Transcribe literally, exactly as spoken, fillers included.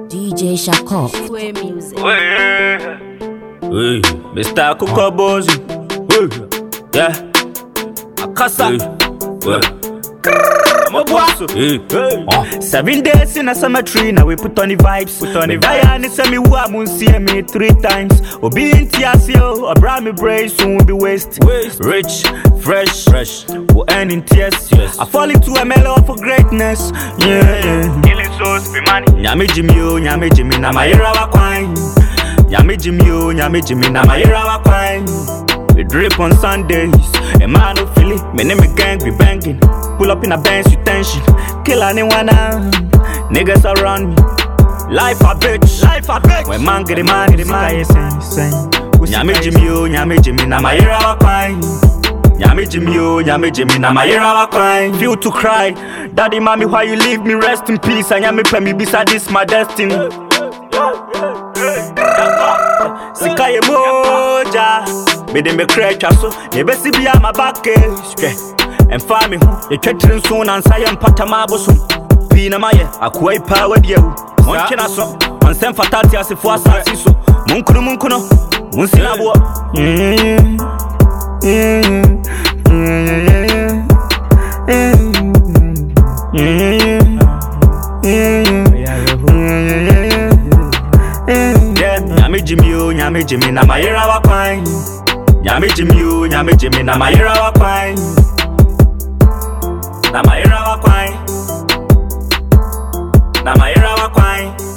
D J Shako. Sway music. Hey, hey, Mister Kuka Bozy. Hey, yeah. Akasa. Hey, hey, hey. Uh. Seven days in a cemetery, now we put on the vibes. Put on the vibes. Diane send me who I won't see me three times. Obi in Tiasio, or Brami Bray soon will be waste. Waste. Rich, fresh, fresh. We'll end in tears. Yes. I fall into a mellow for greatness. Yeah. Killing souls for money. Nyame Jimmy, Nyame Jimmy, na my era wa kwine. Nyame Jimmy, Nyame Jimmy, na my era wa kwine. We drip on Sundays, a man who feel it. Me name me gang, we banging. Pull up in a Benz with tension. Kill anyone, niggas around me. Life a bitch, life a bitch. When man get the man, get the man. Nyame Jimmy, Nyame Jimmy, na my era wa kwine. Nyame Jimmy, Nyame Jimmy, na my era wa kwine. Feel to cry, daddy, mommy, why you leave me? Rest in peace. And Nyame pay me beside this my destiny. Sikaye moja. Me de me crash so, ne besi bia my back eh. And fa me ho, ye twetren so na nsa ye mpata maboso. Bi na maye, akwai pa wadi ewu. Mon kina so, on sem fatality asefo asasi so. Mun kunu mun kuno, mun sinabo. Nyame Jimmy, Nyame Jimmy, na my era wa kwine. Nyame Jimmy, Nyame Jimmy, na my era wa kwine. Na my era wa kwine. Na my era wa kwine.